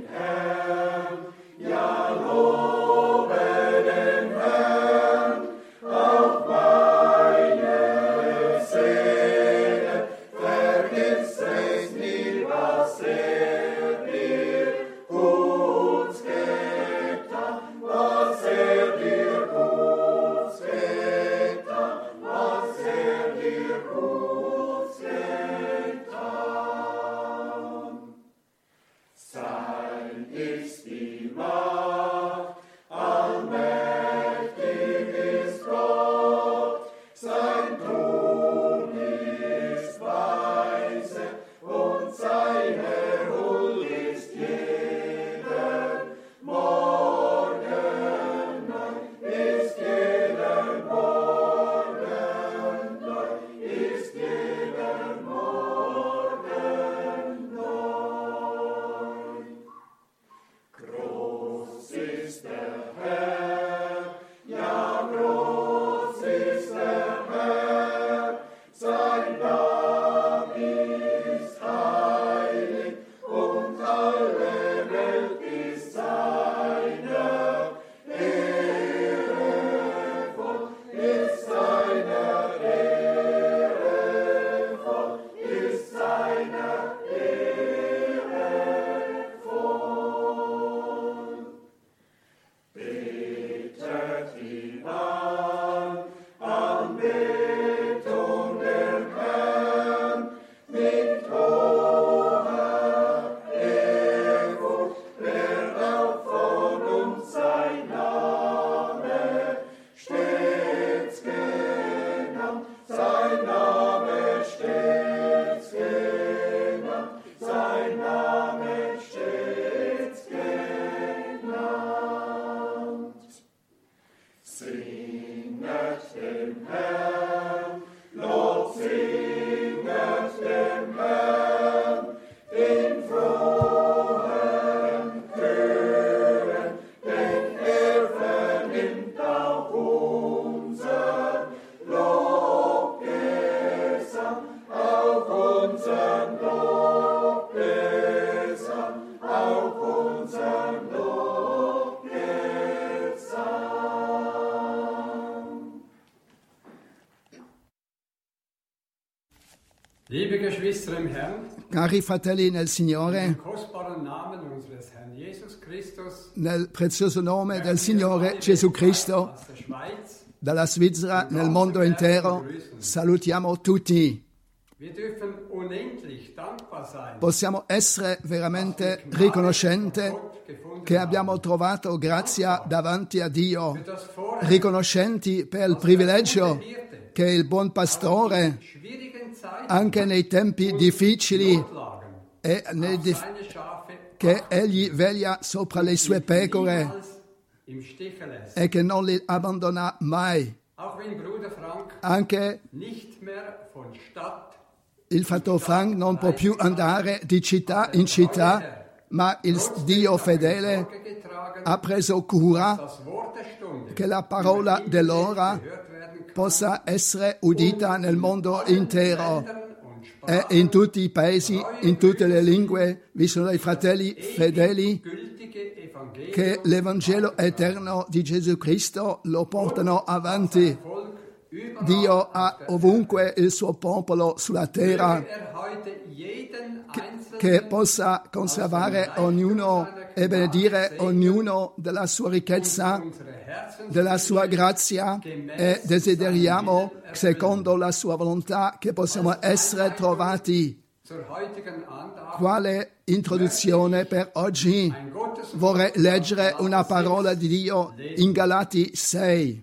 Liebe Geschwister im Herrn, Cari fratelli nel Signore, im kostbaren Namen unseres Herrn Jesus Christus, nel prezioso nome del Signore Gesù Cristo, aus der Schweiz, dalla Svizzera nel mondo intero, salutiamo tutti. wir dürfen unendlich dankbar sein, Possiamo essere veramente riconoscenti che abbiamo trovato grazia davanti a Dio, für das Vorrecht, riconoscenti per il privilegio che il buon pastore, schwierigen Zeiten anche nei tempi difficili, Notlagen, e seine Schafe che egli veglia sopra le sue pecore niemals im Stiche lässt. e che non li abbandona mai. Auch wenn Bruder Frank Anche nicht mehr von Stadt il fratello Frank non può più andare di città in città, ma il Dio fedele getragen, ha preso cura das Wort der Stunde che la parola dell'ora gehört werden kann, possa essere udita nel mondo intero und e in tutti i paesi, in tutte le lingue. Vi sono dei fratelli fedeli gültige Evangelium che l'Evangelo eterno di Gesù Cristo lo portano avanti. Volk überall Dio ha ovunque il suo popolo sulla terra, heute jeden einzelnen che possa conservare ognuno e benedire ognuno della sua ricchezza, unsere Herzen della sua grazia, e desideriamo, secondo la sua volontà, che possiamo essere trovati. zur heutigen Andacht Quale introduzione per oggi? ein Gottes Vorrei leggere una parola di Dio in Galati 6.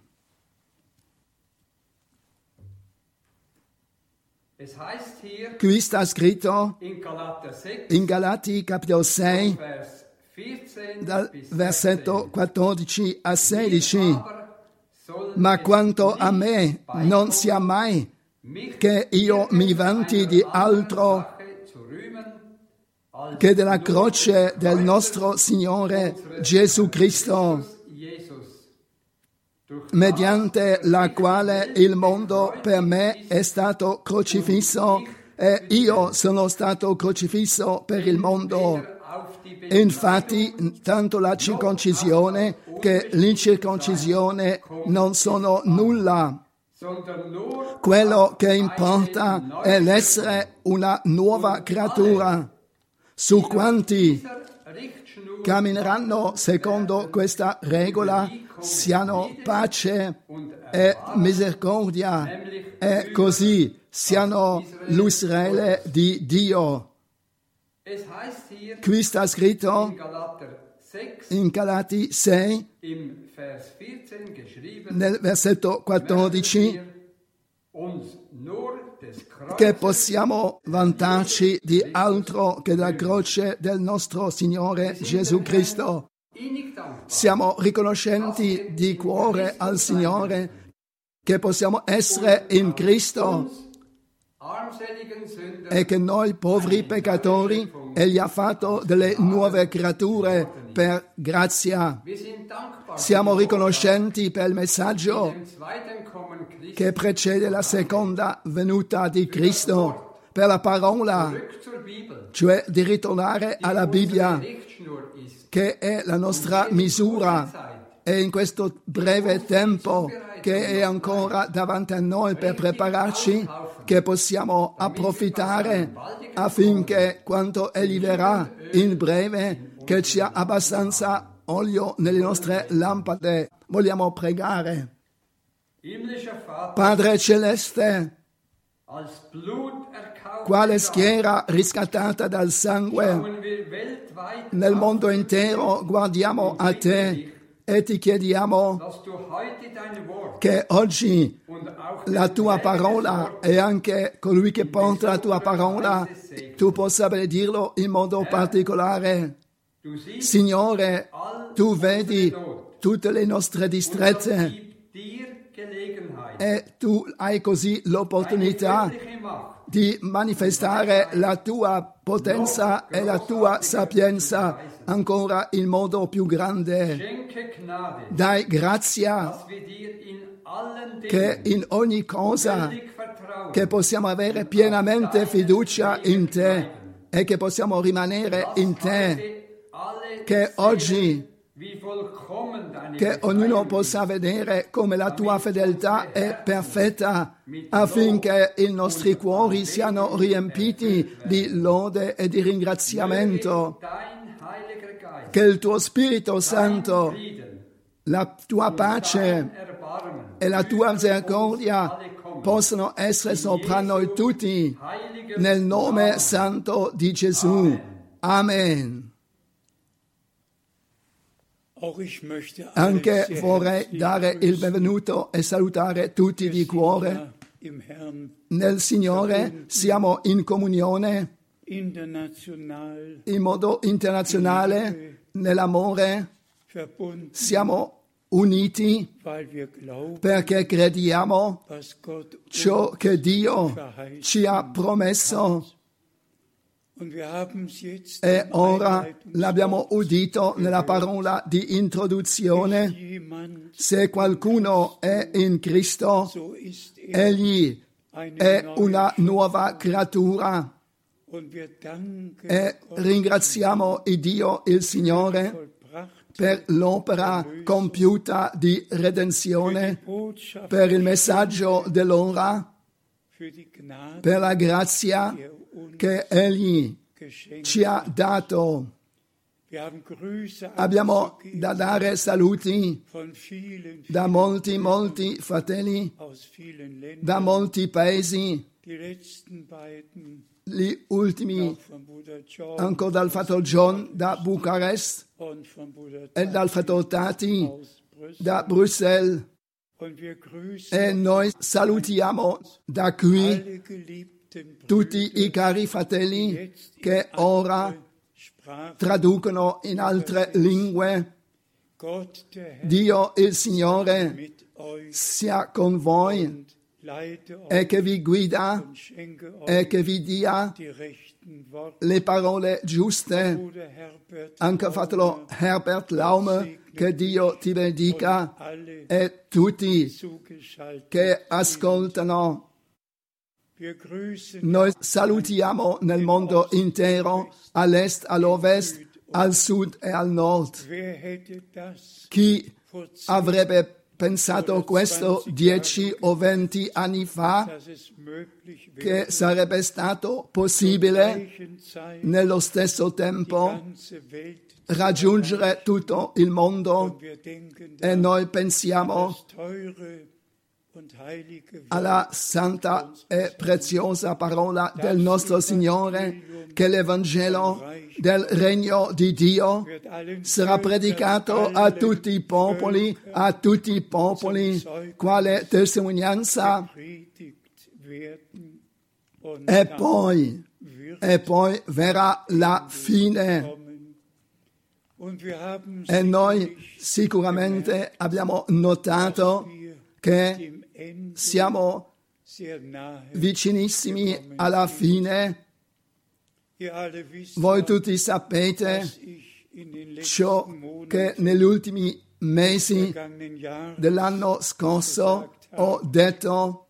Es heißt hier Qui sta scritto in Galater 6 in Galati capitolo 6, Vers 14 dal bis versetto 14 a 16. aber soll Ma quanto a me non sia mai che io mi vanti di altro Sache zu rühmen, als che della croce del nostro Signore Gesù Cristo, Jesus, durch mediante la quale il mondo per me è stato crocifisso e io sono stato crocifisso per il mondo. Infatti, tanto la circoncisione che l'incirconcisione non sono nulla. Quello che importa è l'essere una nuova creatura. Su quanti cammineranno secondo questa regola siano pace e misericordia, e così siano l'Israele di Dio. Qui sta scritto in Galati 6, nel versetto 14, che possiamo vantarci di altro che della croce del nostro Signore Gesù Cristo. Siamo riconoscenti di cuore al Signore che possiamo essere in Cristo e che noi poveri peccatori Egli ha fatto delle nuove creature per grazia. Siamo riconoscenti per il messaggio che precede la seconda venuta di Cristo, per la parola, cioè di ritornare alla Bibbia, che è la nostra misura, e in questo breve tempo che è ancora davanti a noi per prepararci, che possiamo approfittare affinché quando Egli verrà in breve, che ci ha abbastanza olio nelle nostre lampade. Vogliamo pregare. Padre Celeste, quale schiera riscattata dal sangue, nel mondo intero guardiamo a Te e ti chiediamo che oggi la Tua parola e anche colui che porta la Tua parola, Tu possa benedirlo in modo particolare. Signore, Tu vedi tutte le nostre distrezze e Tu hai così l'opportunità di manifestare la Tua potenza e la Tua sapienza ancora in modo più grande. Dai grazia che in ogni cosa che possiamo avere pienamente fiducia in Te e che possiamo rimanere in Te, che oggi che ognuno possa vedere come la Tua fedeltà è perfetta, affinché i nostri cuori siano riempiti di lode e di ringraziamento, che il Tuo Spirito Santo, la Tua pace e la Tua misericordia possano essere sopra noi tutti, nel nome santo di Gesù. Amen. Anche vorrei dare il benvenuto e salutare tutti di cuore. Nel Signore siamo in comunione, in modo internazionale, nell'amore. Siamo uniti perché crediamo ciò che Dio ci ha promesso. E ora l'abbiamo udito nella parola di introduzione. Se qualcuno è in Cristo, egli è una nuova creatura. E ringraziamo il Dio, il Signore, per l'opera compiuta di redenzione, per il messaggio dell'ora, per la grazia che Egli ci ha dato. Abbiamo da dare saluti da molti fratelli, da molti paesi, gli ultimi ancora dal fratello John da Bucarest e dal fratello Tati da Bruxelles. E noi salutiamo da qui tutti i cari fratelli che ora traducono in altre lingue. Dio il Signore sia con voi e che vi guida e che vi dia le parole giuste. Anche fratello Herbert Laume, che Dio ti benedica, e tutti che ascoltano. Noi salutiamo nel mondo intero, all'est, all'ovest, al sud e al nord. Chi avrebbe pensato questo 10 o 20 anni fa, che sarebbe stato possibile nello stesso tempo raggiungere tutto il mondo? E noi pensiamo alla santa e preziosa parola del nostro Signore, che l'Evangelo del Regno di Dio sarà predicato a tutti i popoli, quale testimonianza, e poi verrà la fine. E noi sicuramente abbiamo notato che siamo vicinissimi alla fine. Voi tutti sapete ciò che negli ultimi mesi dell'anno scorso ho detto.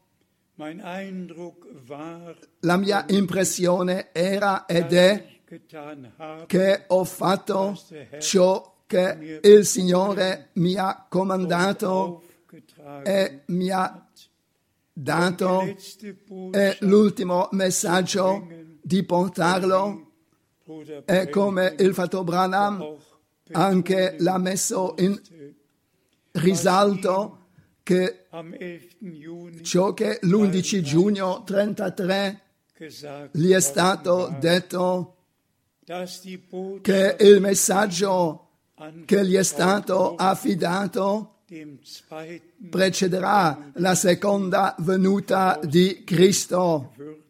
La mia impressione era ed è che ho fatto ciò che il Signore mi ha comandato e mi ha dato, e l'ultimo messaggio di portarlo, e come il fratello Branham anche l'ha messo in risalto, che ciò che l'11 giugno 33 gli è stato detto, che il messaggio che gli è stato affidato precederà la seconda venuta di Cristo.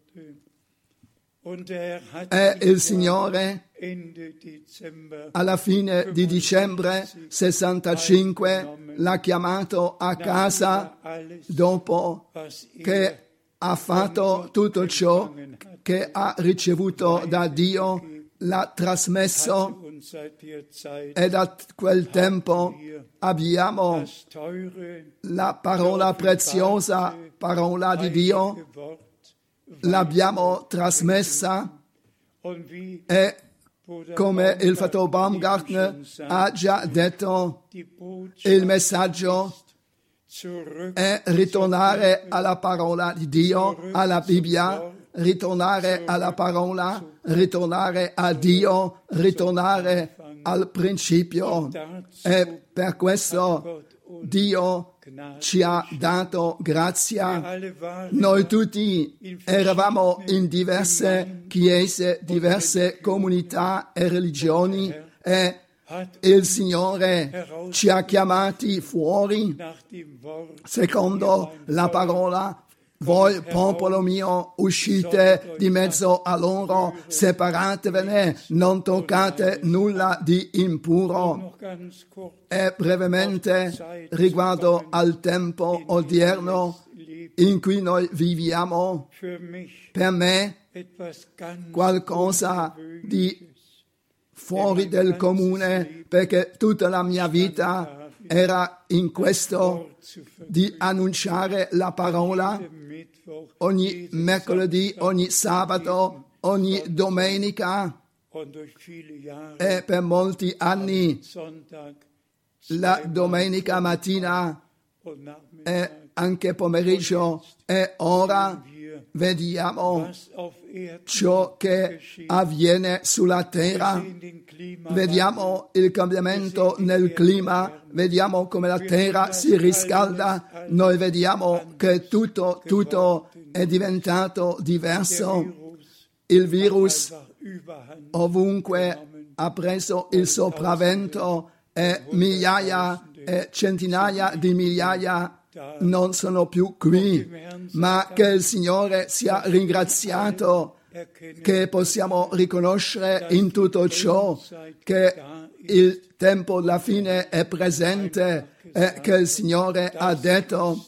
E il Signore alla fine di dicembre 65 l'ha chiamato a casa dopo che ha fatto tutto ciò che ha ricevuto da Dio, l'ha trasmesso, e da quel tempo abbiamo la parola preziosa, parola di Dio, l'abbiamo trasmessa, e come il fratello Baumgartner ha già detto, il messaggio è ritornare alla parola di Dio, alla Bibbia, ritornare alla parola, ritornare a Dio, ritornare al principio. E per questo Dio ci ha dato grazia. Noi tutti eravamo in diverse chiese, diverse comunità e religioni, e il Signore ci ha chiamati fuori secondo la parola. Voi, popolo mio, uscite di mezzo a loro, separatevene, non toccate nulla di impuro. E brevemente, riguardo al tempo odierno in cui noi viviamo, per me qualcosa di fuori del comune, perché tutta la mia vita era in questo, di annunciare la parola ogni mercoledì, ogni sabato, ogni domenica, e per molti anni la domenica mattina e anche pomeriggio. E ora vediamo ciò che avviene sulla terra, vediamo il cambiamento nel clima, vediamo come la terra si riscalda, noi vediamo che tutto è diventato diverso. Il virus ovunque ha preso il sopravvento, e migliaia e centinaia di migliaia non sono più qui, ma che il Signore sia ringraziato, che possiamo riconoscere in tutto ciò che il tempo della fine è presente, e che il Signore ha detto: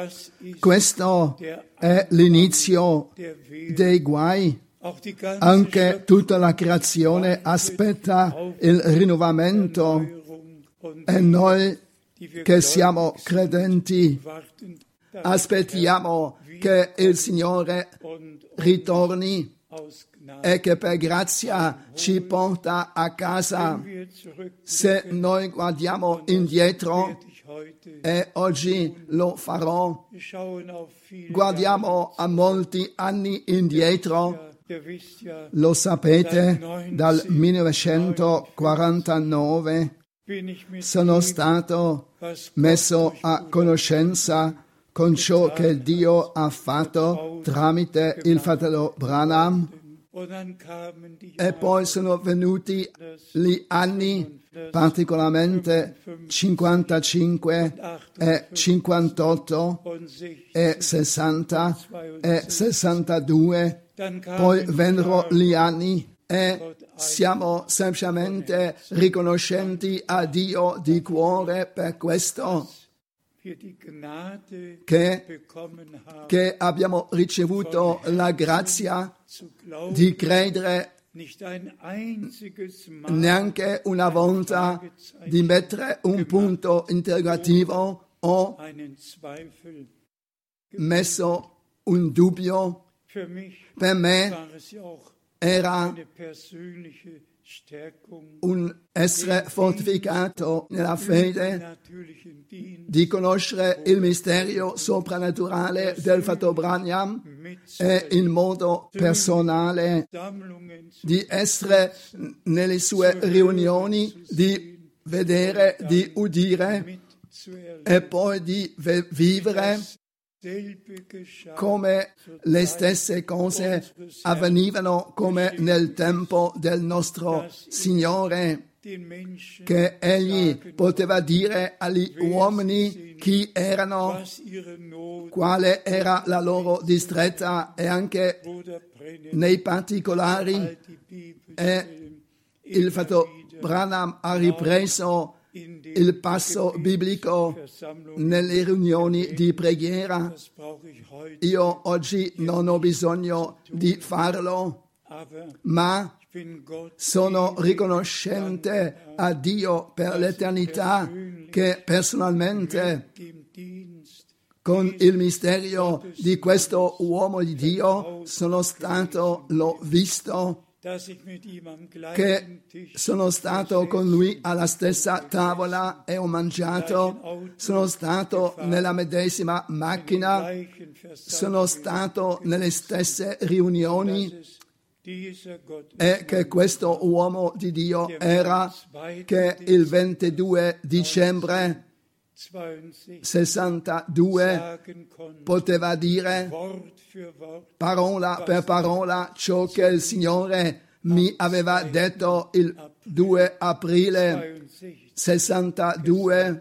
questo è l'inizio dei guai. Anche tutta la creazione aspetta il rinnovamento, e noi che siamo credenti aspettiamo che il Signore ritorni e che per grazia ci porta a casa. Se noi guardiamo indietro, e oggi lo farò, guardiamo a molti anni indietro, lo sapete, dal 1949 sono stato messo a conoscenza con ciò che Dio ha fatto tramite il fratello Branham, e poi sono venuti gli anni, particolarmente 55 e 58 e 60 e 62, poi vennero gli anni e siamo semplicemente riconoscenti a Dio di cuore per questo, che abbiamo ricevuto la grazia di credere neanche una volta, di mettere un punto interrogativo o messo un dubbio. Per me era un essere fortificato nella fede, di conoscere il mistero soprannaturale del fratello Branham e in modo personale di essere nelle sue riunioni, di vedere, di udire e poi di vivere come le stesse cose avvenivano come nel tempo del nostro Signore, che Egli poteva dire agli uomini chi erano, quale era la loro distretta, e anche nei particolari. E il fratello Branham ha ripreso il passo biblico nelle riunioni di preghiera. Io oggi non ho bisogno di farlo, ma sono riconoscente a Dio per l'eternità che personalmente, con il mistero di questo uomo di Dio, l'ho visto, che sono stato con lui alla stessa tavola e ho mangiato, sono stato nella medesima macchina, sono stato nelle stesse riunioni, e che questo uomo di Dio era, che il 22 dicembre 62 poteva dire parola per parola ciò che il Signore mi aveva detto il 2 aprile 62,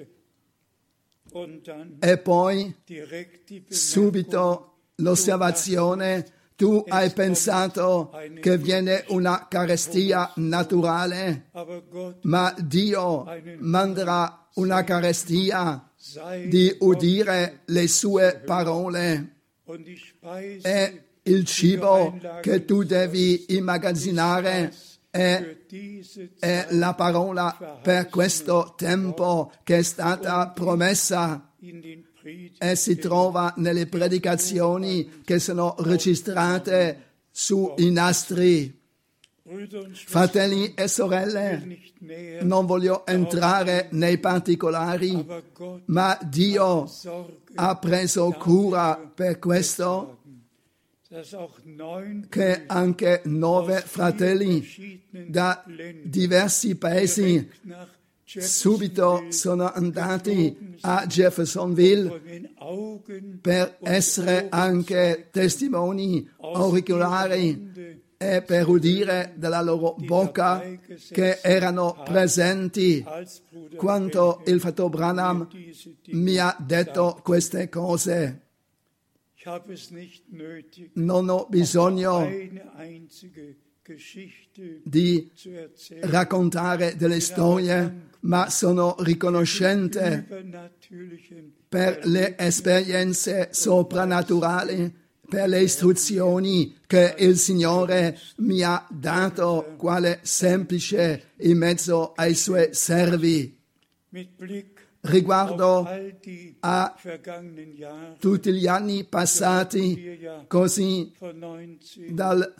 e poi subito l'osservazione: tu hai pensato che viene una carestia naturale, ma Dio manderà una carestia di udire le sue parole, e il cibo che tu devi immagazzinare è la parola per questo tempo che è stata promessa, e si trova nelle predicazioni che sono registrate sui nastri. Fratelli e sorelle, non voglio entrare nei particolari, ma Dio ha preso cura per questo, che anche 9 fratelli da diversi paesi subito sono andati a Jeffersonville per essere anche testimoni auricolari e per udire dalla loro bocca, che erano presenti quando il fratello Branham mi ha detto queste cose. Non ho bisogno di raccontare delle storie, ma sono riconoscente per le esperienze soprannaturali, per le istruzioni che il Signore mi ha dato quale semplice in mezzo ai suoi servi. riguardo a tutti gli anni passati, così dal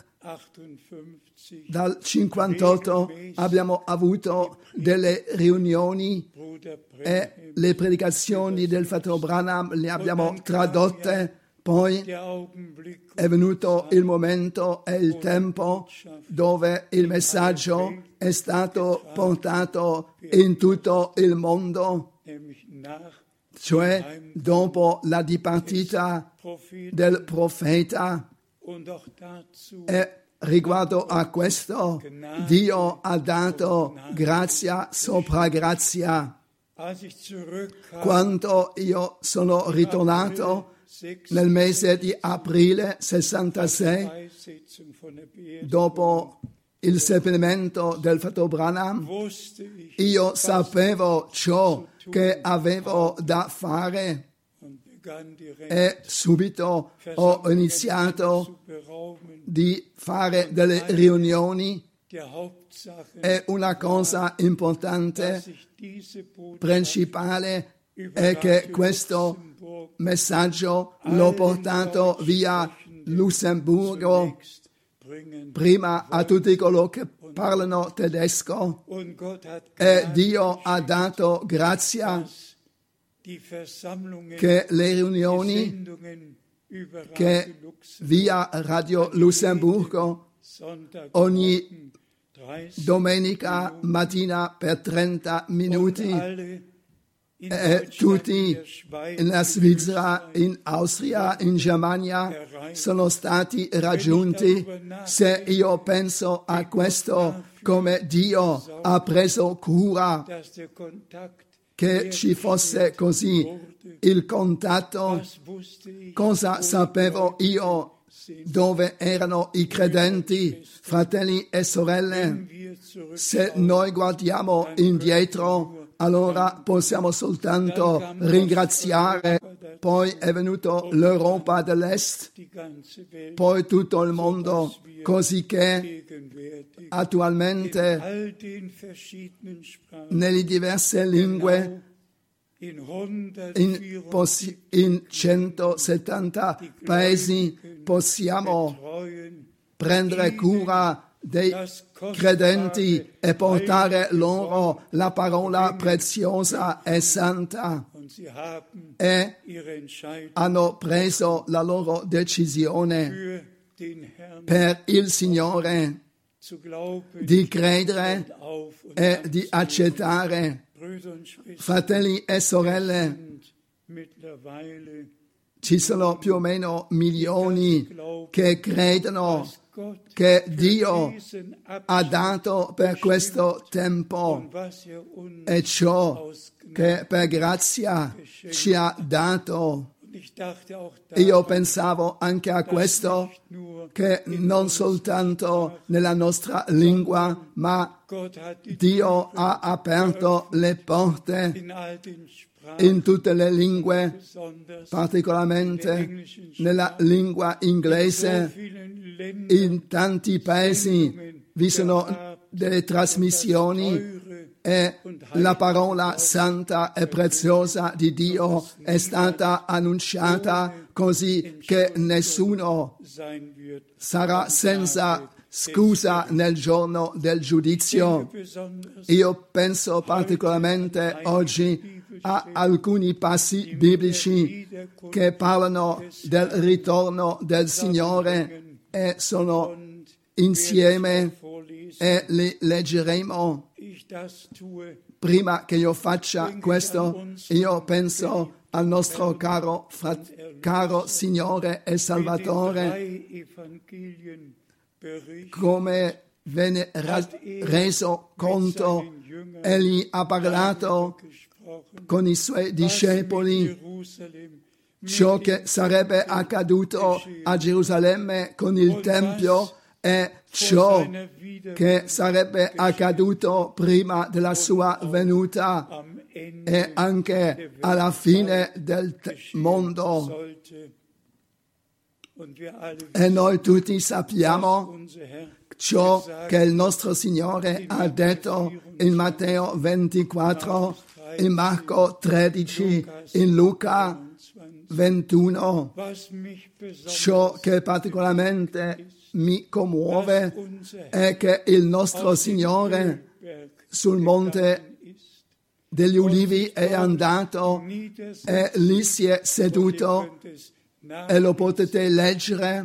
58 abbiamo avuto delle riunioni e le predicazioni del fratello Branham le abbiamo tradotte. Poi è venuto il momento e il tempo dove il messaggio è stato portato in tutto il mondo, cioè dopo la dipartita del profeta. E riguardo a questo, Dio ha dato grazia sopra grazia. Quando io sono ritornato nel mese di aprile 66, dopo il seppellimento del fratello Branham, io sapevo ciò che avevo da fare e subito ho iniziato di fare delle riunioni. E una cosa importante, principale, è che questo messaggio l'ho portato via Lussemburgo, prima a tutti coloro che parlano tedesco, e Dio ha dato grazia che le riunioni che via Radio Lussemburgo ogni domenica mattina per 30 minuti tutti in Svizzera, in Austria, in Germania sono stati raggiunti. Se io penso a questo, come Dio ha preso cura che ci fosse così il contatto, cosa sapevo io? Dove erano i credenti, fratelli e sorelle? Se noi guardiamo indietro, allora possiamo soltanto ringraziare. Poi è venuto l'Europa dell'Est, poi tutto il mondo, così che attualmente nelle diverse lingue, in 170 paesi possiamo prendere cura dei credenti e portare loro la parola preziosa e santa, e hanno preso la loro decisione per il Signore di credere e di accettare. Fratelli e sorelle, ci sono più o meno milioni che credono che Dio ha dato per questo tempo e ciò che per grazia ci ha dato. Io pensavo anche a questo, che non soltanto nella nostra lingua, ma Dio ha aperto le porte in tutte le lingue, particolarmente nella lingua inglese. In tanti paesi vi sono delle trasmissioni e la parola santa e preziosa di Dio è stata annunciata, così che nessuno sarà senza scusa nel giorno del giudizio. Io penso particolarmente oggi a alcuni passi biblici che parlano del ritorno del Signore e sono insieme e li leggeremo. Prima che io faccia questo, io penso al nostro caro Signore e Salvatore, come venne reso conto. Egli ha parlato con i suoi discepoli ciò che sarebbe accaduto a Gerusalemme con il Tempio e ciò che sarebbe accaduto prima della sua venuta e anche alla fine del mondo. E noi tutti sappiamo ciò che il nostro Signore ha detto in Matteo 24, in Marco 13, in Luca 21. Ciò che particolarmente mi commuove è che il nostro Signore sul monte degli Ulivi è andato e lì si è seduto e lo potete leggere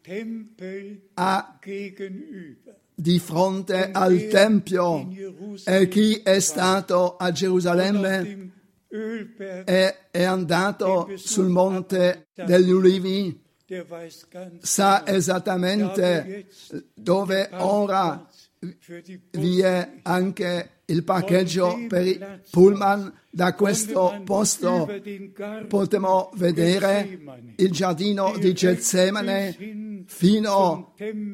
di fronte al Tempio, e chi è stato a Gerusalemme e è andato sul monte degli Ulivi sa esattamente dove ora vi è anche il parcheggio per i pullman. Da questo posto potremo vedere il giardino di Getsemane fino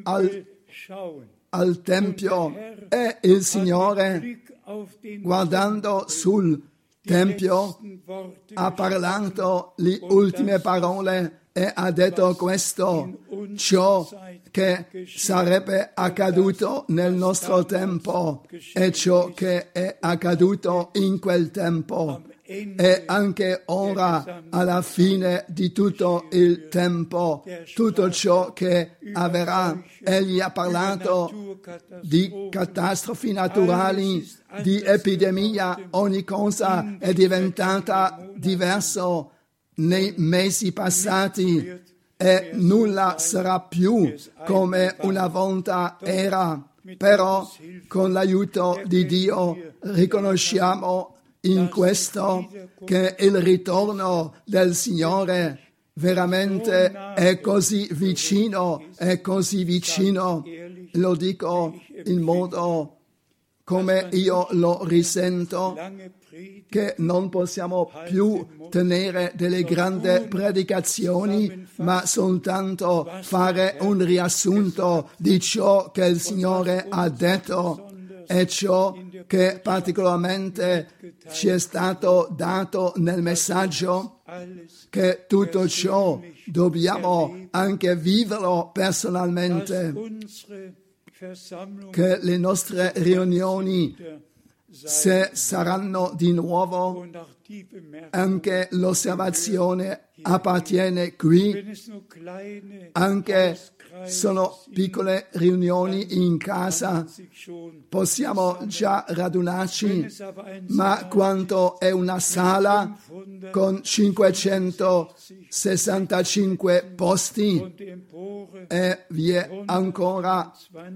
al Tempio, e il Signore, guardando sul Tempio, ha parlato le ultime parole e ha detto questo: ciò che sarebbe accaduto nel nostro tempo e ciò che è accaduto in quel tempo e anche ora alla fine di tutto il tempo, tutto ciò che avverrà. Egli ha parlato di catastrofi naturali, di epidemia, ogni cosa è diventata diverso nei mesi passati e nulla sarà più come una volta era, però con l'aiuto di Dio riconosciamo in questo che il ritorno del Signore veramente è così vicino, lo dico in modo come io lo risento, che non possiamo più tenere delle grandi predicazioni, ma soltanto fare un riassunto di ciò che il Signore ha detto e ciò che particolarmente ci è stato dato nel messaggio, che tutto ciò dobbiamo anche viverlo personalmente, che le nostre riunioni, se saranno di nuovo, anche l'osservazione appartiene qui, anche sono piccole riunioni in casa, possiamo già radunarci, ma quanto è una sala con 565 posti e vi è ancora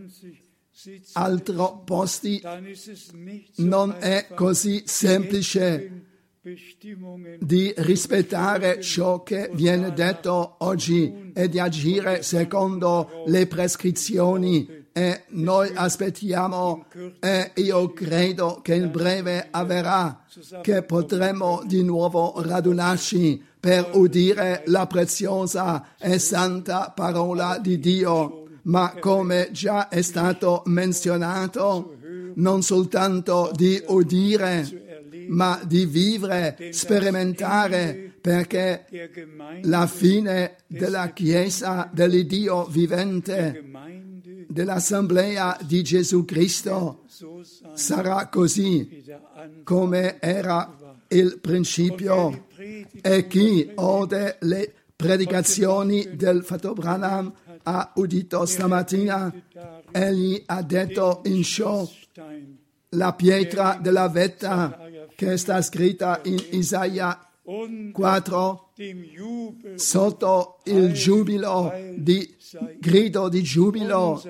altro posti, non è così semplice di rispettare ciò che viene detto oggi e di agire secondo le prescrizioni, e noi aspettiamo, e io credo che in breve avverrà, che potremo di nuovo radunarci per udire la preziosa e santa parola di Dio. Ma come già è stato menzionato, non soltanto di udire, ma di vivere, sperimentare, perché la fine della Chiesa dell'Iddio vivente, dell'Assemblea di Gesù Cristo, sarà così come era il principio. E chi ode le predicazioni del fratello Branham ha udito stamattina, egli ha detto in ciò la pietra della vetta che sta scritta in Isaia 4, sotto il giubilo, di grido di giubilo,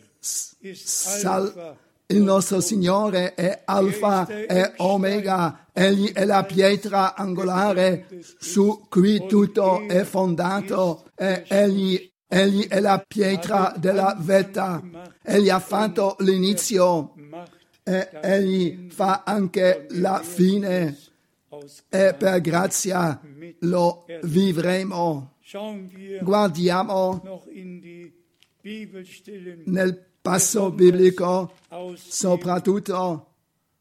il nostro Signore è Alfa e Omega, egli è la pietra angolare su cui tutto è fondato, e egli è la pietra della vetta, egli ha fatto l'inizio e egli fa anche la fine, e per grazia lo vivremo. Guardiamo nel passo biblico, soprattutto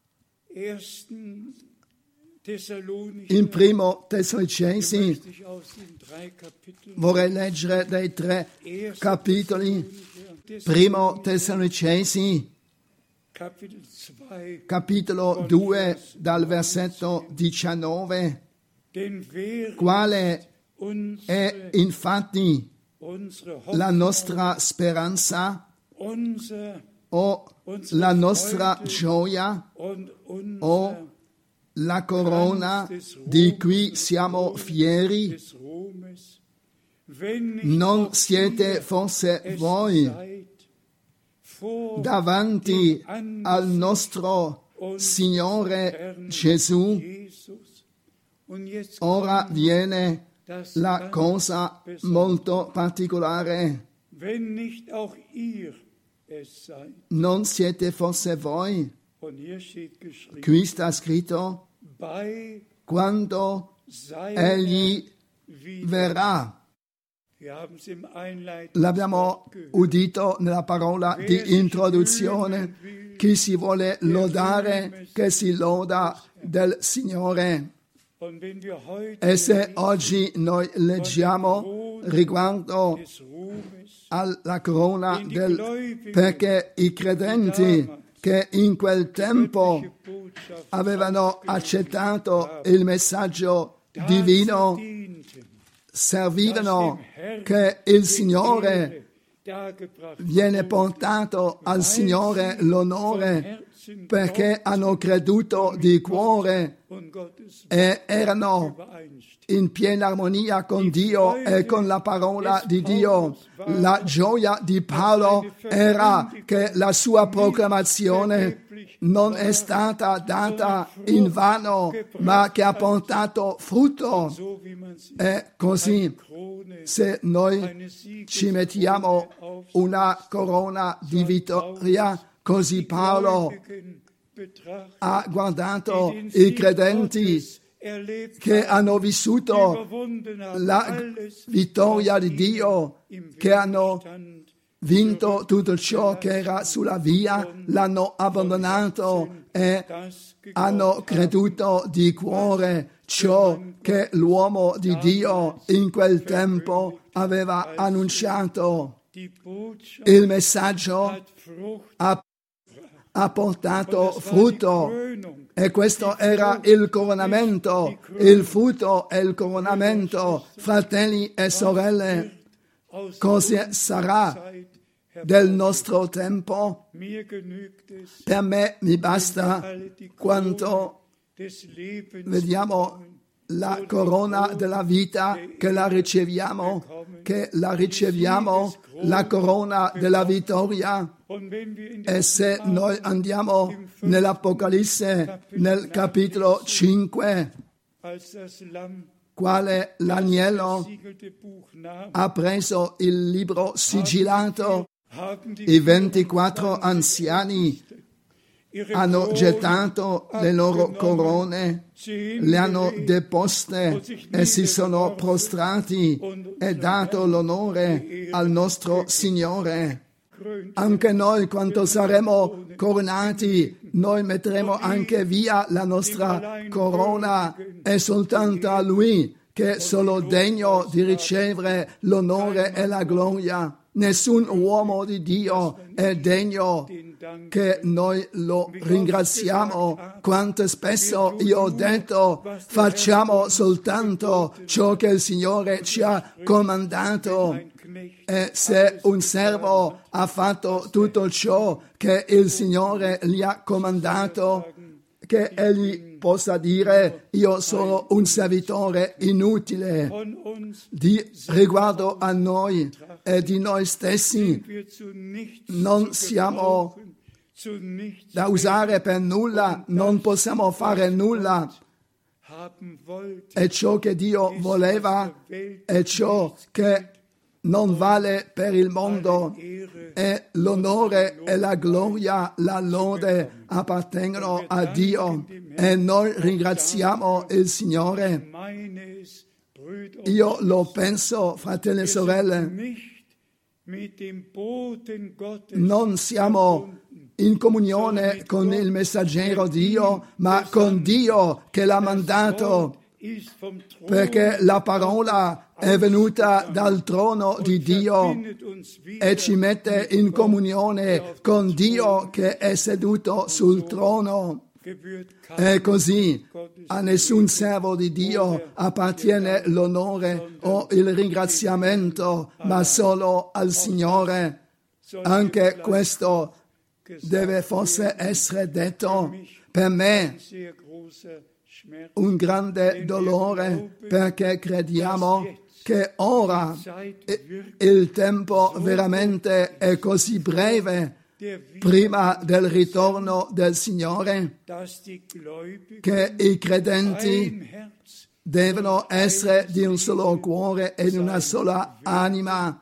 in Primo Tessalonicesi. Vorrei leggere dai 3 capitoli. Primo Tessalonicesi, capitolo 2 dal versetto 19, quale è infatti la nostra speranza o la nostra gioia o la corona di cui siamo fieri? Non siete forse voi davanti al nostro Signore Gesù? Ora viene la cosa molto particolare. Non siete forse voi? Qui sta scritto: quando Egli verrà. L'abbiamo udito nella parola di introduzione. Chi si vuole lodare, che si loda del Signore. E se oggi noi leggiamo riguardo alla corona perché i credenti che in quel tempo avevano accettato il messaggio divino servivano che il Signore viene portato al Signore l'onore perché hanno creduto di cuore e erano in piena armonia con Dio e con la parola di Dio. La gioia di Paolo era che la sua proclamazione non è stata data in vano, ma che ha portato frutto. E così, se noi ci mettiamo una corona di vittoria, così Paolo ha guardato i credenti che hanno vissuto la vittoria di Dio, che hanno vinto tutto ciò che era sulla via, l'hanno abbandonato e hanno creduto di cuore ciò che l'uomo di Dio in quel tempo aveva annunciato. Il messaggio ha portato frutto e questo era il coronamento, il frutto e il coronamento. Fratelli e sorelle, cosa sarà del nostro tempo? Per me mi basta quanto vediamo la corona della vita che la riceviamo, la corona della vittoria. E se noi andiamo nell'Apocalisse, nel capitolo 5, quale l'agnello ha preso il libro sigillato, i 24 anziani hanno gettato le loro corone, le hanno deposte e si sono prostrati e dato l'onore al nostro Signore. Anche noi, quando saremo coronati, noi metteremo anche via la nostra corona. È soltanto a Lui che è solo degno di ricevere l'onore e la gloria. Nessun uomo di Dio è degno che noi lo ringraziamo. Quanto spesso io ho detto: facciamo soltanto ciò che il Signore ci ha comandato. E se un servo ha fatto tutto ciò che il Signore gli ha comandato, che egli possa dire: io sono un servitore inutile. Riguardo a noi e di noi stessi, non siamo da usare per nulla, non possiamo fare nulla. E ciò che Dio voleva è ciò che non vale per il mondo, e l'onore e la gloria, la lode appartengono a Dio e noi ringraziamo il Signore. Io lo penso, fratelli e sorelle, non siamo in comunione con il messaggero Dio, ma con Dio che l'ha mandato. perché la parola è venuta dal trono di Dio e ci mette in comunione con Dio che è seduto sul trono. E così a nessun servo di Dio appartiene l'onore o il ringraziamento, ma solo al Signore. Anche questo deve forse essere detto. Per me un grande dolore, perché crediamo che ora il tempo veramente è così breve prima del ritorno del Signore, che i credenti devono essere di un solo cuore e di una sola anima.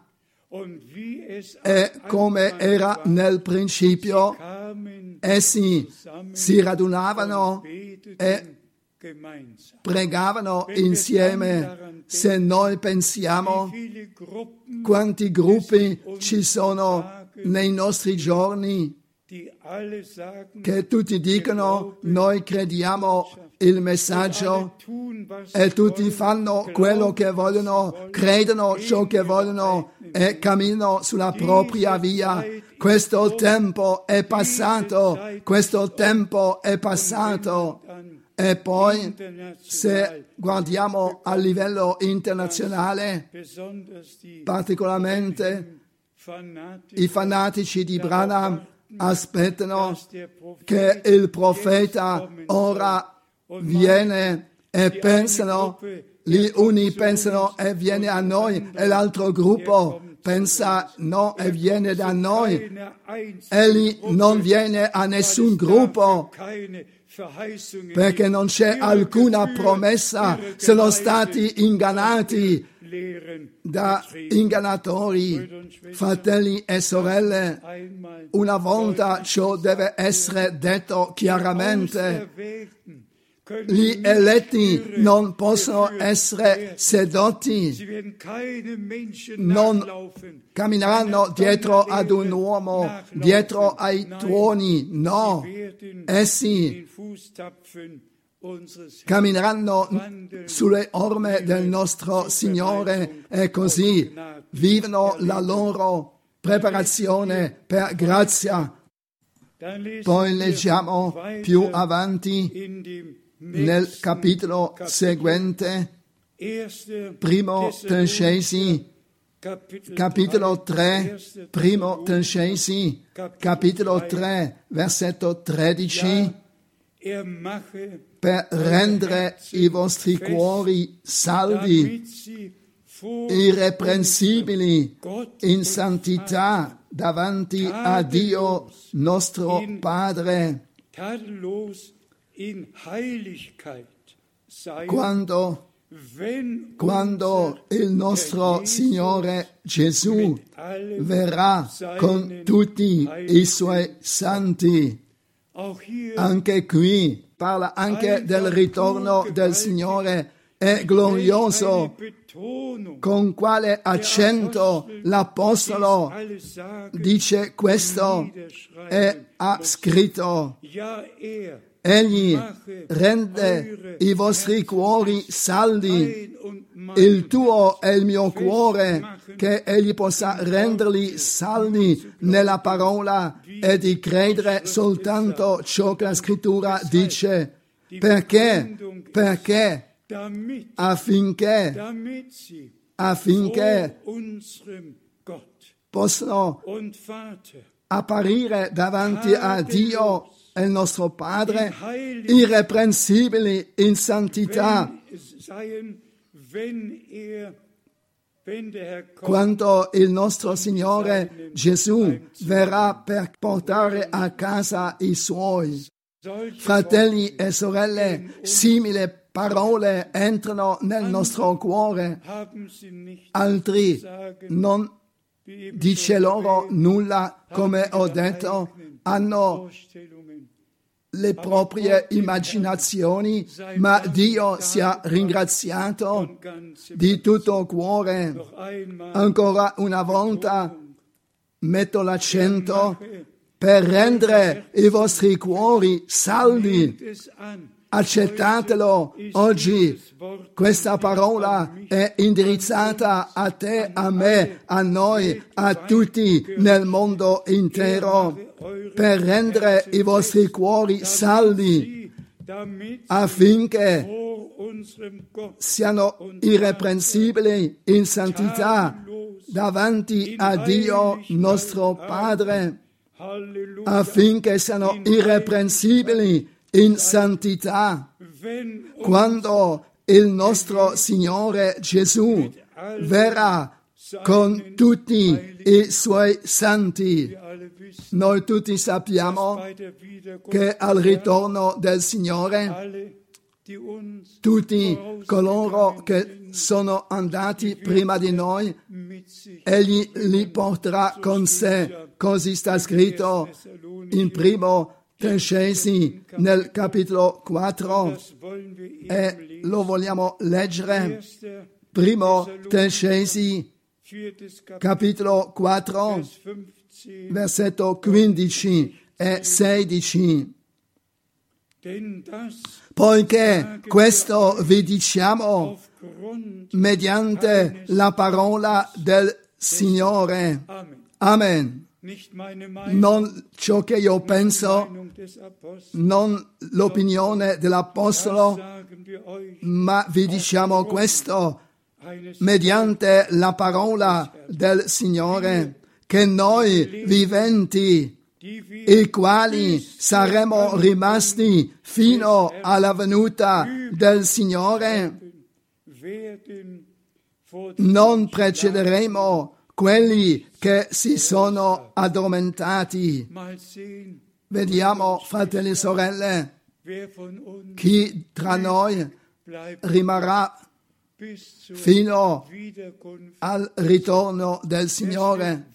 E come era nel principio, essi si radunavano e pregavano insieme. Se noi pensiamo quanti gruppi ci sono nei nostri giorni, che tutti dicono noi crediamo il messaggio e tutti fanno quello che vogliono, credono ciò che vogliono e camminano sulla propria via. Questo tempo è passato, questo tempo è passato. E poi, se guardiamo a livello internazionale, particolarmente i fanatici di Branham aspettano che il profeta ora viene e pensano, gli uni pensano e viene a noi e l'altro gruppo pensa no e viene da noi. Egli non viene a nessun gruppo perché non c'è alcuna promessa, sono stati ingannati da ingannatori. Fratelli e sorelle, una volta ciò deve essere detto chiaramente. Gli eletti non possono essere sedotti, non cammineranno dietro ad un uomo, dietro ai tuoni, no, essi cammineranno sulle orme del nostro Signore e così vivono la loro preparazione per grazia. Poi leggiamo più avanti nel capitolo seguente, primo Tessalonicesi, capitolo 3, primo Tessalonicesi, capitolo 3, versetto 13, per rendere i vostri cuori saldi, irreprensibili in santità davanti a Dio nostro Padre. Quando il nostro Signore Gesù verrà con tutti i suoi santi. Anche qui parla anche del ritorno del Signore. È glorioso con quale accento l'Apostolo dice questo e ha scritto: Egli rende i vostri cuori saldi, il tuo e il mio cuore, che Egli possa renderli saldi nella parola e di credere soltanto ciò che la Scrittura dice. Perché? Perché? Affinché possano apparire davanti a Dio e il nostro Padre irreprensibili in santità. Quando il nostro Signore Gesù verrà per portare a casa i Suoi. Fratelli e sorelle, simili parole entrano nel nostro cuore. Altri non dice loro nulla, come ho detto, hanno le proprie immaginazioni, ma Dio sia ringraziato di tutto cuore. Ancora una volta metto l'accento per rendere i vostri cuori saldi. accettatelo oggi. Questa parola è indirizzata a te, a me, a noi, a tutti nel mondo intero, per rendere i vostri cuori saldi, affinché siano irreprensibili in santità davanti a Dio nostro Padre, affinché siano irreprensibili in santità quando il nostro Signore Gesù verrà con tutti i suoi santi. Noi tutti sappiamo che al ritorno del Signore tutti coloro che sono andati prima di noi, Egli li porterà con sé. Così sta scritto in Primo Tessalonicesi nel capitolo 4 e lo vogliamo leggere. Primo Tessalonicesi capitolo 4 versetto 15 e 16. Poiché questo vi diciamo mediante la parola del Signore. Amen. Non ciò che io penso, non l'opinione dell'Apostolo, ma vi diciamo questo mediante la parola del Signore, che noi viventi, i quali saremo rimasti fino alla venuta del Signore, non precederemo quelli che si sono addormentati. Vediamo, fratelli e sorelle, chi tra noi rimarrà fino al ritorno del Signore.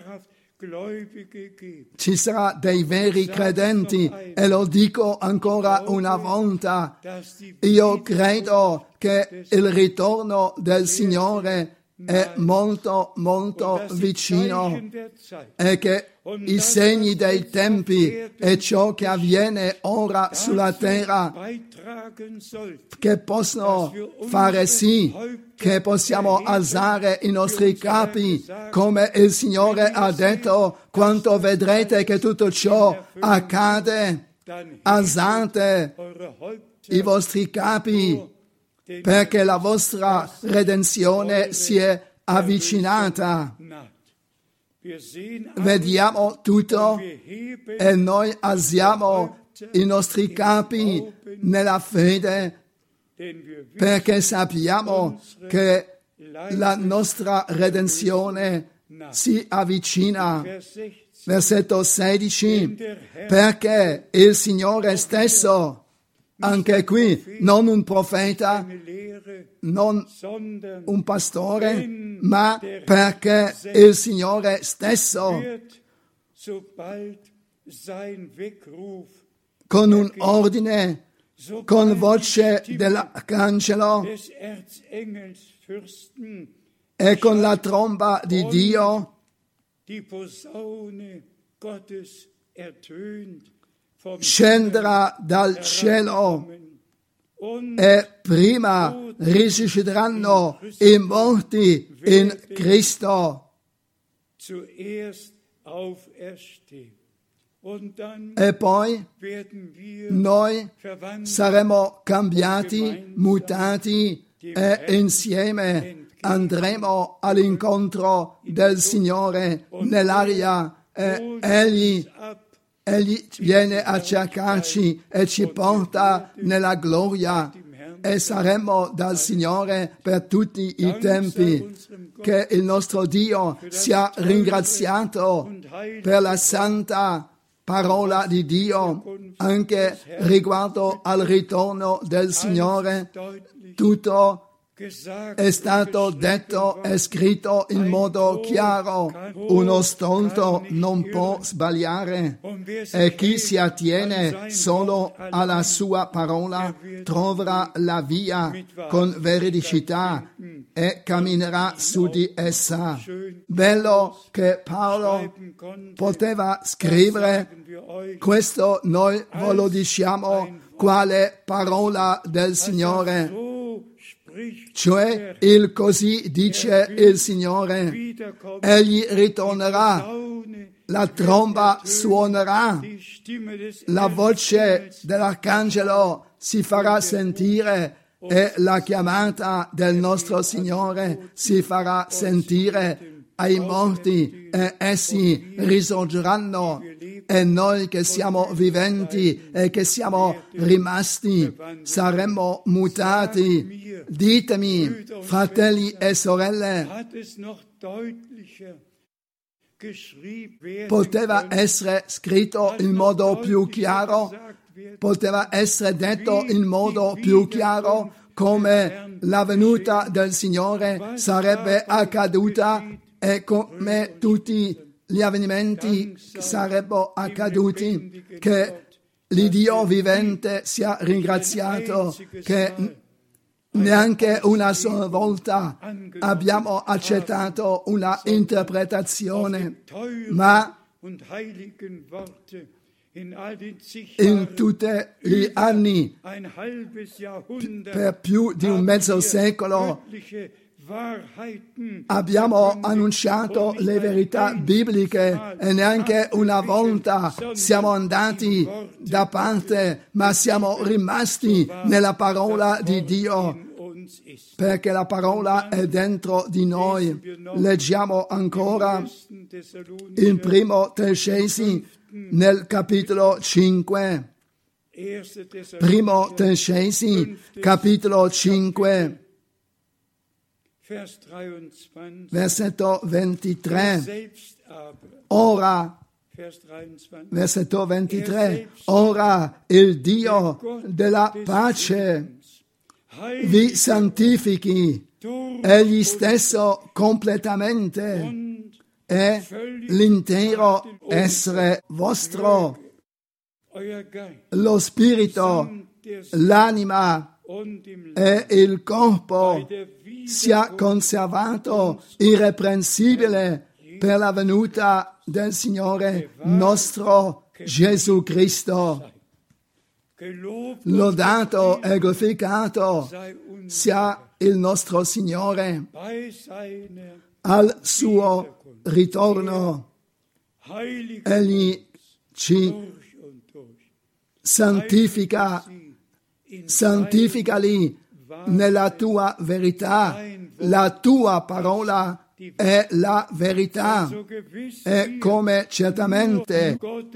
Ci sarà dei veri credenti, e lo dico ancora una volta, io credo che il ritorno del Signore è molto molto vicino e che i segni dei tempi e ciò che avviene ora sulla terra che possono fare sì che possiamo alzare i nostri capi, come il Signore ha detto: quando vedrete che tutto ciò accade, alzate i vostri capi, perché la vostra redenzione si è avvicinata. Vediamo tutto e noi alziamo i nostri capi nella fede, perché sappiamo che la nostra redenzione si avvicina. Versetto 16, perché il Signore stesso, anche qui non un profeta, non un pastore, ma perché il Signore stesso, con un ordine, con voce dell'arcangelo e con la tromba di Dio, scenderà dal cielo e prima risusciteranno i morti in Cristo e poi noi saremo cambiati, mutati e insieme andremo all'incontro del Signore nell'aria e Egli viene a cercarci e ci porta nella gloria e saremo dal Signore per tutti i tempi. Che il nostro Dio sia ringraziato per la santa parola di Dio, anche riguardo al ritorno del Signore. Tutto è stato detto e scritto in modo chiaro. Uno stolto non può sbagliare, e chi si attiene solo alla sua parola troverà la via con veridicità e camminerà su di essa. Bello che Paolo poteva scrivere questo, noi ve lo diciamo. quale parola del Signore. Cioè, il così dice il Signore, egli ritornerà, la tromba suonerà, la voce dell'arcangelo si farà sentire e la chiamata del nostro Signore si farà sentire ai morti e essi risorgeranno. E noi che siamo viventi e che siamo rimasti saremmo mutati. Ditemi, fratelli e sorelle, poteva essere scritto in modo più chiaro? Poteva essere detto in modo più chiaro come la venuta del Signore sarebbe accaduta e come tutti gli avvenimenti sarebbero accaduti, che l'Iddio vivente sia ringraziato che neanche una sola volta abbiamo accettato una interpretazione, ma in tutti gli anni, per più di un mezzo secolo, abbiamo annunciato le verità bibliche e neanche una volta siamo andati da parte, ma siamo rimasti nella parola di Dio, perché la parola è dentro di noi. Leggiamo ancora in Primo Tessalonicesi nel capitolo 5. Primo Tessalonicesi, capitolo 5. Versetto 23. Ora, versetto 23, ora il Dio della pace vi santifichi egli stesso completamente e l'intero essere vostro, lo spirito, l'anima e il corpo sia conservato irreprensibile per la venuta del Signore nostro Gesù Cristo. Lodato e glorificato sia il nostro Signore al suo ritorno. Egli ci santificali nella tua verità. La tua parola è la verità, e come certamente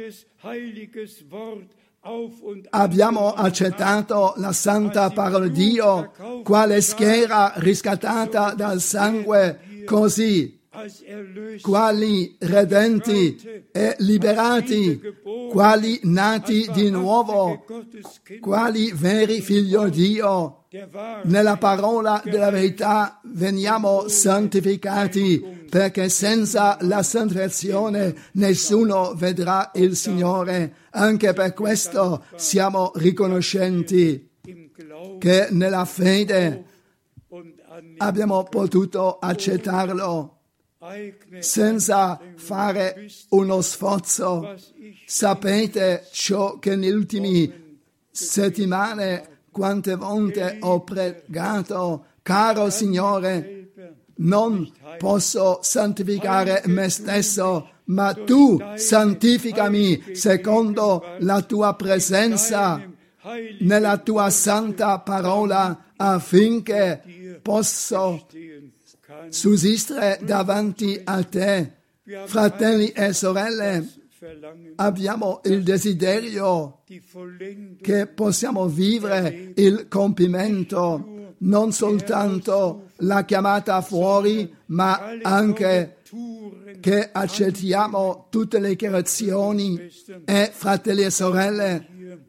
abbiamo accettato la santa parola di Dio, quale schiera riscattata dal sangue, così quali redenti e liberati, quali nati di nuovo, quali veri figli di Dio, nella parola della verità veniamo santificati, perché senza la santificazione nessuno vedrà il Signore. Anche per questo siamo riconoscenti che nella fede abbiamo potuto accettarlo senza fare uno sforzo. Sapete ciò che nelle ultime settimane quante volte ho pregato: caro Signore, non posso santificare me stesso, ma tu santificami secondo la tua presenza nella tua santa parola, affinché posso sussistere davanti a te. Fratelli e sorelle, abbiamo il desiderio che possiamo vivere il compimento, non soltanto la chiamata fuori, ma anche che accettiamo tutte le dichiarazioni. E fratelli e sorelle,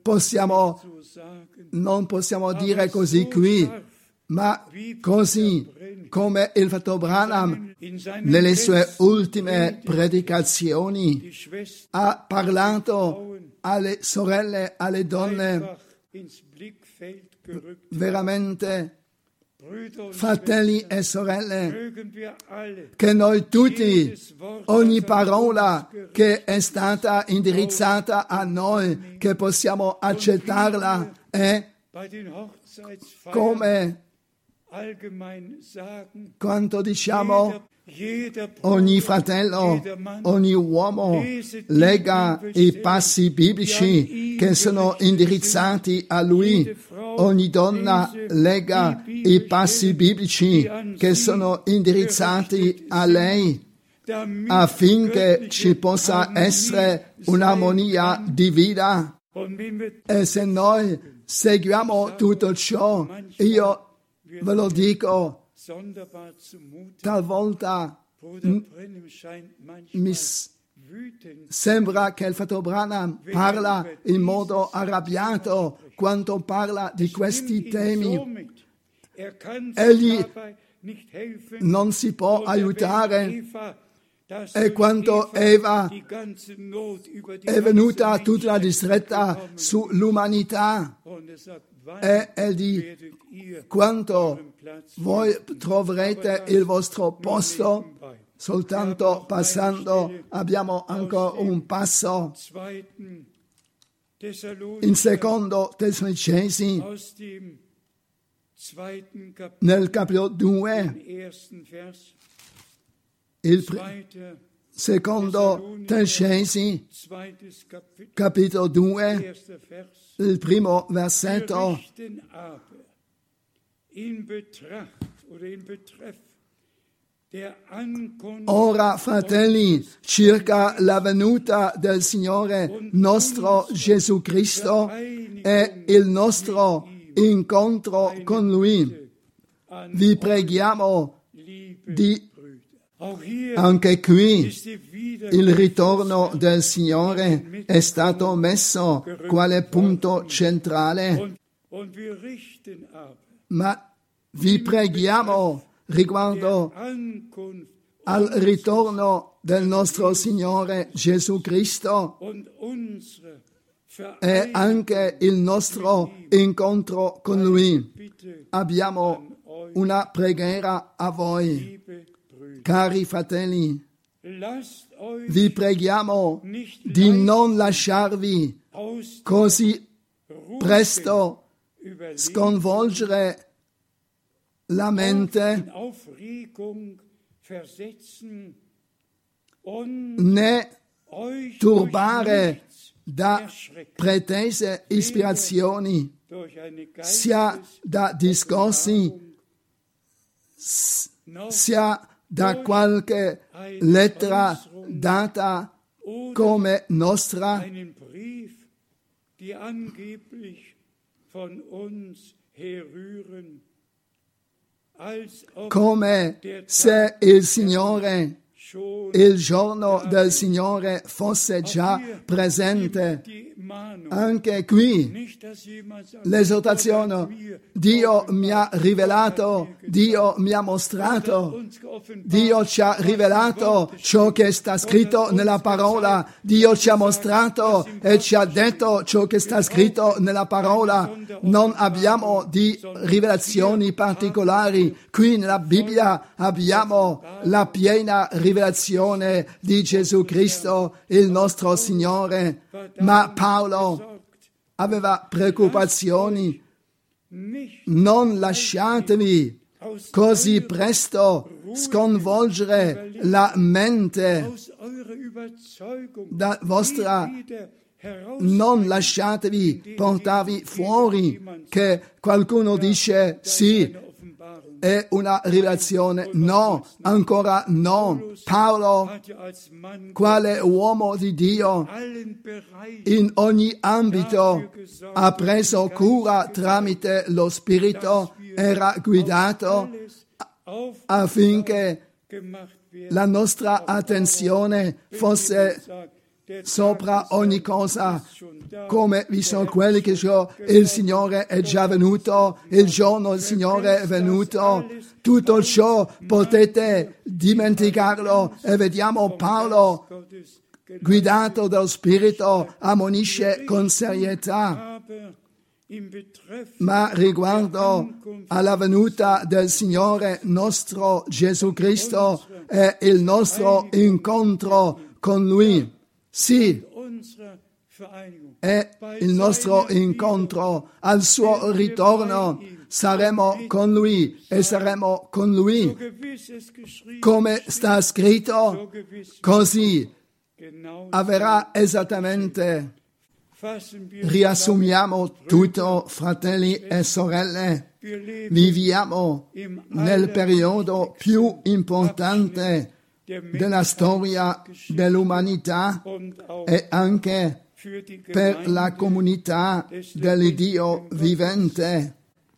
non possiamo dire così qui, ma così come il fratello Branham nelle sue ultime predicazioni ha parlato alle sorelle, alle donne, veramente fratelli e sorelle, che noi tutti, ogni parola che è stata indirizzata a noi, che possiamo accettarla e come quanto diciamo, ogni fratello, ogni uomo lega i passi biblici che sono indirizzati a lui. Ogni donna lega i passi biblici che sono indirizzati a lei, affinché ci possa essere un'armonia divina. E se noi seguiamo tutto ciò, io ve lo dico, talvolta mi sembra che il fratello Branham parla in modo arrabbiato quando parla di questi temi. Egli non si può aiutare, e quando Eva è venuta tutta la distretta sull'umanità, e egli, quando voi troverete il vostro posto, soltanto passando, abbiamo ancora un passo. In secondo Tessalonicesi, nel capitolo 2, secondo Tessalonicesi, capitolo 2, il primo versetto. Ora, fratelli, circa la venuta del Signore nostro Gesù Cristo e il nostro incontro con Lui, vi preghiamo di anche qui il ritorno del Signore è stato messo quale punto centrale, ma vi preghiamo riguardo al ritorno del nostro Signore Gesù Cristo e anche il nostro incontro con Lui. Abbiamo una preghiera a voi, cari fratelli. Vi preghiamo di non lasciarvi così presto sconvolgere la mente, né turbare da pretese ispirazioni, sia da discorsi, sia da qualche lettera data come nostra, come se il Signore, il giorno del Signore fosse già presente. Anche qui l'esortazione: Dio mi ha rivelato, Dio mi ha mostrato, Dio ci ha rivelato ciò che sta scritto nella parola, Dio ci ha mostrato e ci ha detto ciò che sta scritto nella parola. Non abbiamo di rivelazioni particolari. Qui nella Bibbia abbiamo la piena rivelazione di Gesù Cristo, il nostro Signore. Ma Paolo aveva preoccupazioni. Non lasciatevi così presto sconvolgere la mente da vostra. Non lasciatevi portarvi fuori che qualcuno dice sì, è una rivelazione. No, ancora no. Paolo, quale uomo di Dio, in ogni ambito ha preso cura tramite lo Spirito, era guidato affinché la nostra attenzione fosse sopra ogni cosa, come vi sono quelli che dicono il Signore è già venuto, il giorno del Signore è venuto. Tutto ciò potete dimenticarlo, e vediamo Paolo, guidato dallo Spirito, ammonisce con serietà. ma riguardo alla venuta del Signore nostro Gesù Cristo e il nostro incontro con Lui. Sì, è il nostro incontro. Al suo ritorno saremo con Lui e saremo con Lui. Come sta scritto, così avverrà esattamente. Riassumiamo tutto, fratelli e sorelle. Viviamo nel periodo più importante della storia dell'umanità e anche per la comunità dell'Iddio vivente.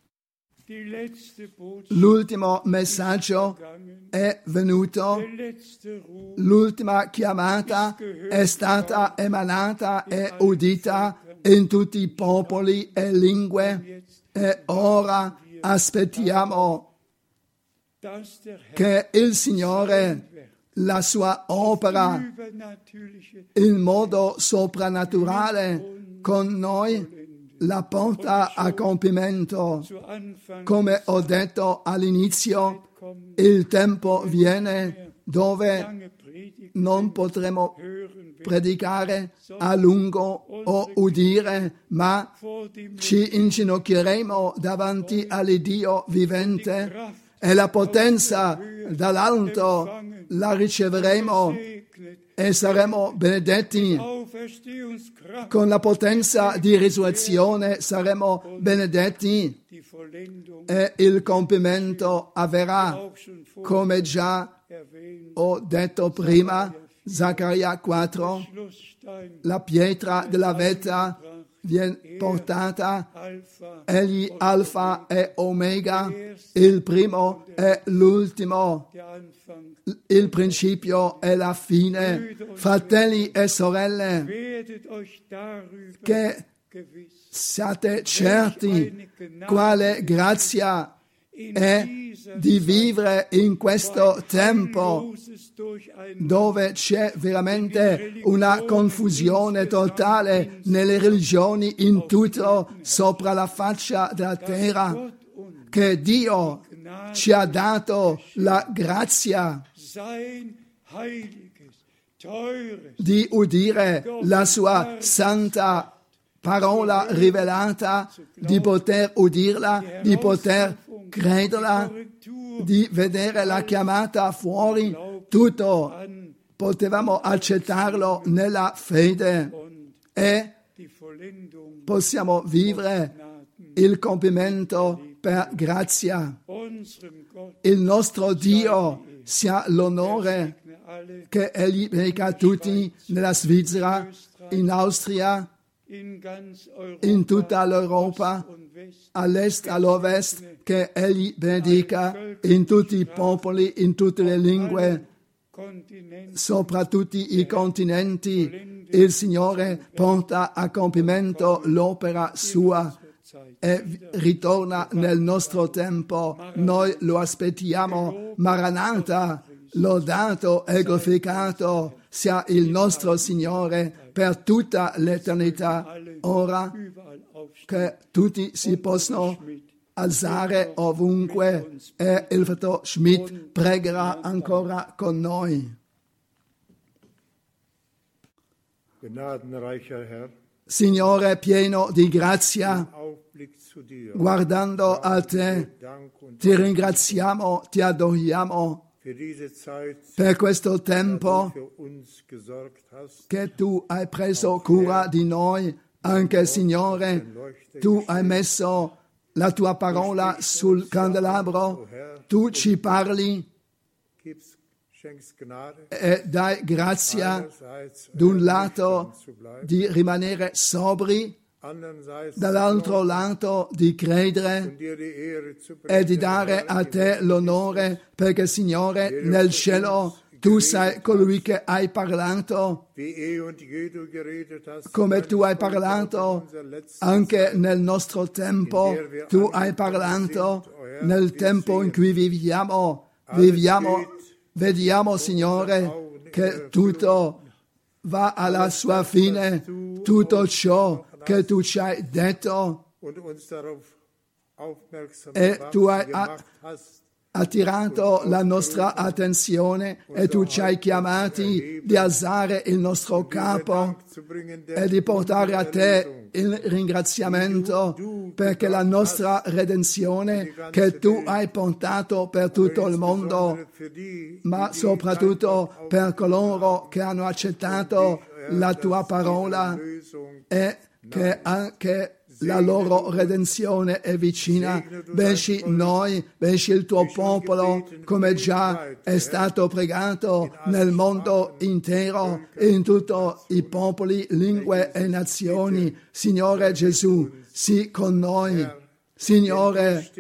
L'ultimo messaggio è venuto, l'ultima chiamata è stata emanata e udita in tutti i popoli e lingue e ora aspettiamo che il Signore, la sua opera in modo soprannaturale con noi, la porta a compimento. Come ho detto all'inizio, il tempo viene dove non potremo predicare a lungo o udire, ma ci inginocchieremo davanti all'Iddio vivente e la potenza dall'alto la riceveremo e saremo benedetti. Con la potenza di risurrezione saremo benedetti e il compimento avverrà, come già ho detto prima, Zaccaria 4, la pietra della vetta viene portata, egli Alfa e Omega, il primo e l'ultimo, il principio e la fine. Fratelli e sorelle, che siate certi quale grazia è di vivere in questo tempo dove c'è veramente una confusione totale nelle religioni in tutto sopra la faccia della terra, che Dio ci ha dato la grazia di udire la sua santa parola rivelata, di poter udirla, di poter crederla, di vedere la chiamata fuori, tutto potevamo accettarlo nella fede e possiamo vivere il compimento per grazia. Il nostro Dio sia l'onore, che Egli benedica tutti nella Svizzera, in Austria, in tutta l'Europa, all'est, all'ovest, che Egli benedica in tutti i popoli, in tutte le lingue, sopra tutti i continenti. Il Signore porta a compimento l'opera sua e ritorna nel nostro tempo. Noi lo aspettiamo. Maranatha, lodato e glorificato sia il nostro Signore per tutta l'eternità. Ora che tutti si possono alzare ovunque e il fratello Schmidt pregherà ancora con noi. Signore pieno di grazia, guardando a te, ti ringraziamo, ti adoriamo per questo tempo che tu hai preso cura di noi. Anche, Signore, tu hai messo la tua parola sul candelabro, tu ci parli e dai grazia d'un lato di rimanere sobri, dall'altro lato di credere e di dare a te l'onore, perché, Signore, nel cielo tu sei colui che hai parlato, come tu hai parlato anche nel nostro tempo. Tu hai parlato nel tempo in cui viviamo. Vediamo, Signore, che tutto va alla sua fine, tutto ciò che tu ci hai detto e tu hai attirato la nostra attenzione e tu ci hai chiamati di alzare il nostro capo e di portare a te il ringraziamento perché la nostra redenzione che tu hai portato per tutto il mondo, ma soprattutto per coloro che hanno accettato la tua parola e che anche la loro redenzione è vicina. Benci noi, benci il tuo popolo, come già è stato pregato nel mondo intero, in tutti i popoli, lingue e nazioni. Signore Gesù, sii con noi. Signore,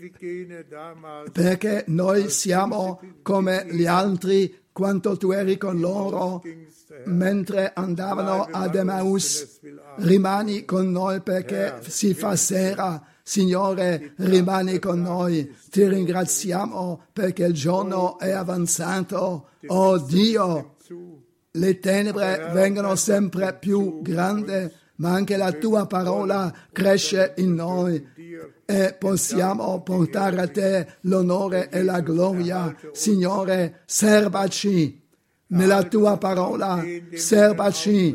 perché noi siamo come gli altri quanto tu eri con loro mentre andavano ad Emmaus. Rimani con noi perché si fa sera. Signore, rimani con noi. Ti ringraziamo perché il giorno è avanzato. Oh Dio, le tenebre vengono sempre più grandi, ma anche la tua parola cresce in noi e possiamo portare a te l'onore e la gloria. Signore, serbaci nella tua parola, serbaci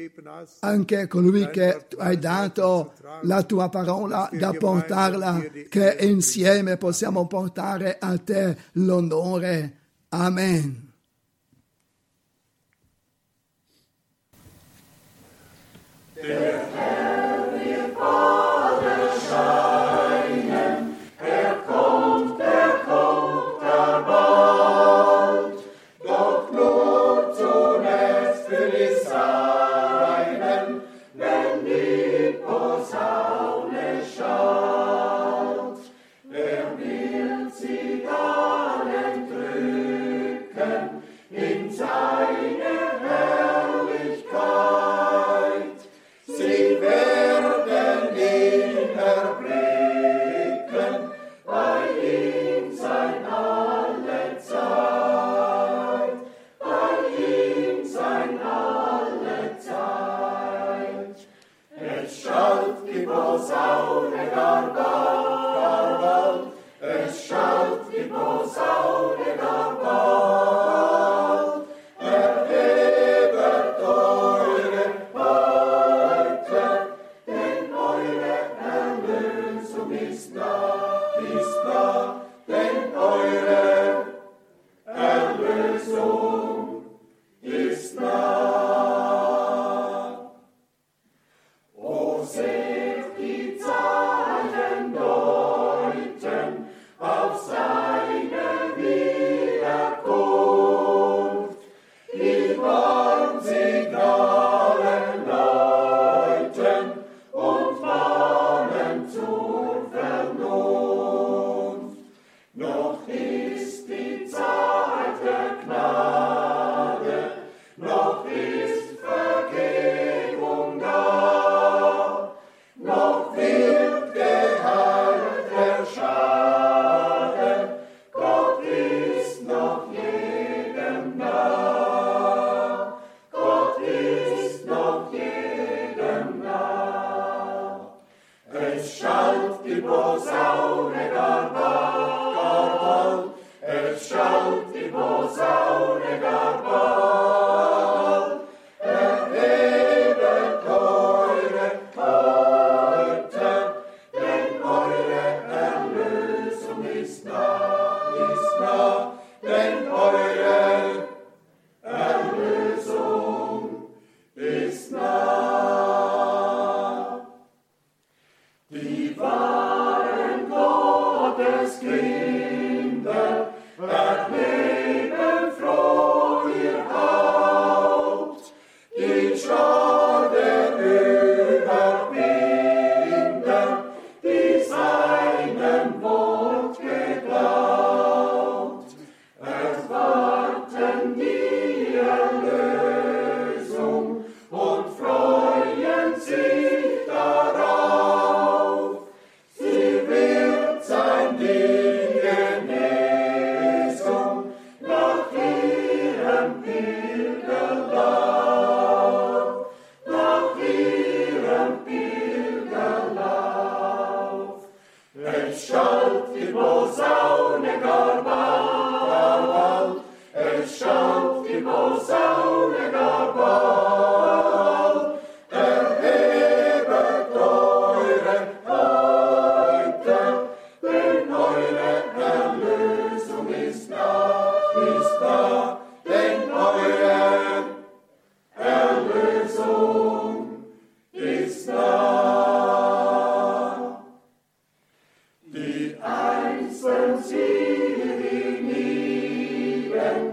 anche colui che hai dato la tua parola da portarla, che insieme possiamo portare a te l'onore. Amen. Sie wird sein Ding es schallt die Posaune gar bald, es schallt die Posaune gar bald. Erhebet eure Häupter, denn eure Erlösung ist da, denn eure Erlösung ist da. Die einzeln sie hienieden,